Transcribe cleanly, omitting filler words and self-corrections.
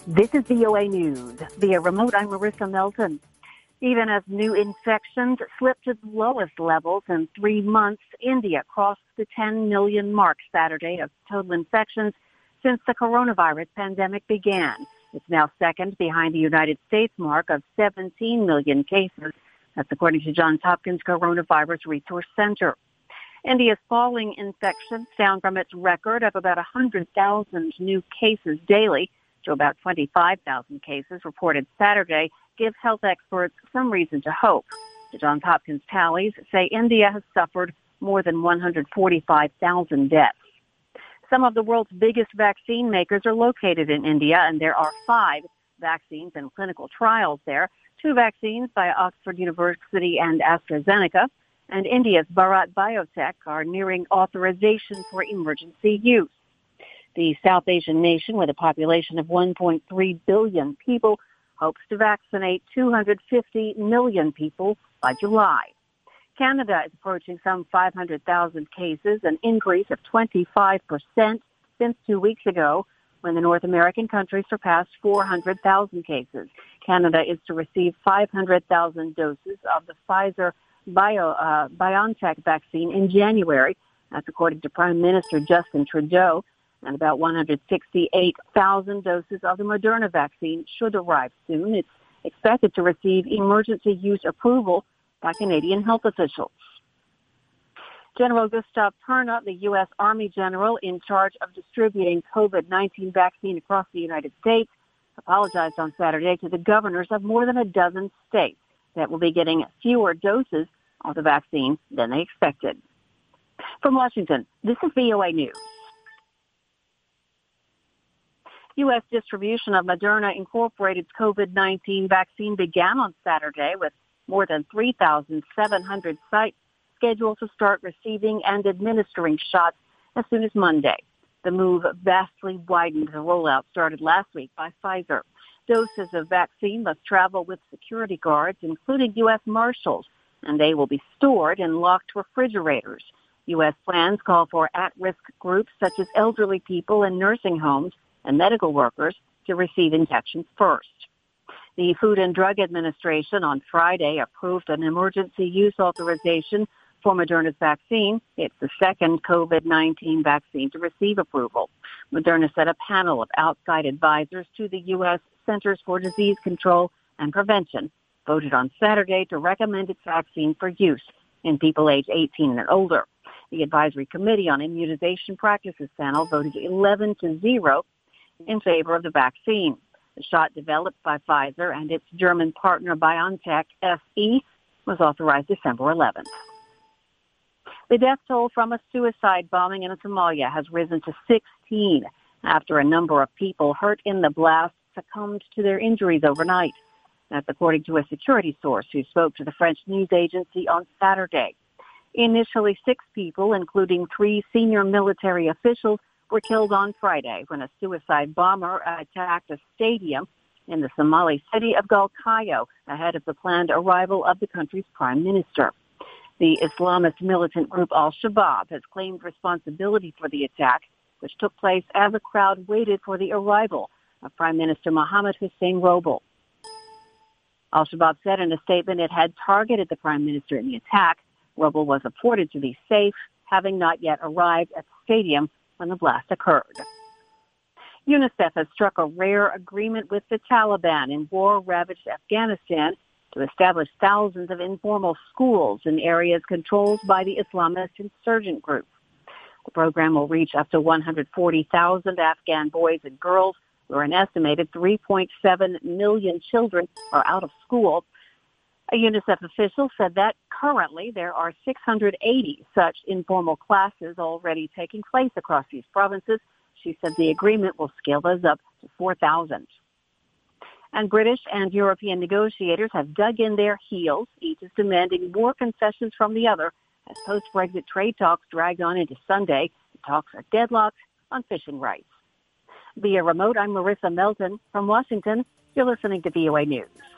This is VOA News. Via remote, I'm Marissa Melton. Even as new infections slipped to the lowest levels in 3 months, India crossed the 10 million mark Saturday of total infections since the coronavirus pandemic began. It's now second behind the United States mark of 17 million cases. That's according to Johns Hopkins Coronavirus Resource Center. India's falling infections down from its record of about 100,000 new cases daily to about 25,000 cases reported Saturday give health experts some reason to hope. The Johns Hopkins tallies say India has suffered more than 145,000 deaths. Some of the world's biggest vaccine makers are located in India, and there are 5 vaccines in clinical trials there. 2 vaccines by Oxford University and AstraZeneca, and India's Bharat Biotech are nearing authorization for emergency use. The South Asian nation, with a population of 1.3 billion people, hopes to vaccinate 250 million people by July. Canada is approaching some 500,000 cases, an increase of 25% since 2 weeks ago when the North American country surpassed 400,000 cases. Canada is to receive 500,000 doses of the Pfizer BioNTech vaccine in January. That's according to Prime Minister Justin Trudeau. And about 168,000 doses of the Moderna vaccine should arrive soon. It's expected to receive emergency use approval by Canadian health officials. General Gustav Perna, the U.S. Army general in charge of distributing COVID-19 vaccine across the United States, apologized on Saturday to the governors of more than a dozen states that will be getting fewer doses of the vaccine than they expected. From Washington, this is VOA News. U.S. distribution of Moderna Incorporated's COVID-19 vaccine began on Saturday with more than 3,700 sites scheduled to start receiving and administering shots as soon as Monday. The move vastly widened the rollout started last week by Pfizer. Doses of vaccine must travel with security guards, including U.S. Marshals, and they will be stored in locked refrigerators. U.S. plans call for at-risk groups such as elderly people in nursing homes and medical workers to receive injections first. The Food and Drug Administration on Friday approved an emergency use authorization for Moderna's vaccine. It's the second COVID-19 vaccine to receive approval. Moderna set a panel of outside advisors to the U.S. Centers for Disease Control and Prevention, voted on Saturday to recommend its vaccine for use in people age 18 and older. The Advisory Committee on Immunization Practices panel voted 11-0 in favor of the vaccine. The shot developed by Pfizer and its German partner BioNTech SE was authorized December 11th. The death toll from a suicide bombing in Somalia has risen to 16 after a number of people hurt in the blast succumbed to their injuries overnight. That's according to a security source who spoke to the French news agency on Saturday. Initially, 6 people, including 3 senior military officials, were killed on Friday when a suicide bomber attacked a stadium in the Somali city of Galkayo ahead of the planned arrival of the country's prime minister. The Islamist militant group Al-Shabaab has claimed responsibility for the attack, which took place as a crowd waited for the arrival of Prime Minister Mohammed Hussein Roble. Al-Shabaab said in a statement it had targeted the prime minister in the attack. Roble was reported to be safe, having not yet arrived at the stadium when the blast occurred. UNICEF has struck a rare agreement with the Taliban in war-ravaged Afghanistan to establish thousands of informal schools in areas controlled by the Islamist insurgent group. The program will reach up to 140,000 Afghan boys and girls, where an estimated 3.7 million children are out of school. A UNICEF official said that currently there are 680 such informal classes already taking place across these provinces. She said the agreement will scale those up to 4,000. And British and European negotiators have dug in their heels. Each is demanding more concessions from the other as post-Brexit trade talks dragged on into Sunday. The talks are deadlocked on fishing rights. Via remote, I'm Marissa Melton. From Washington, you're listening to VOA News.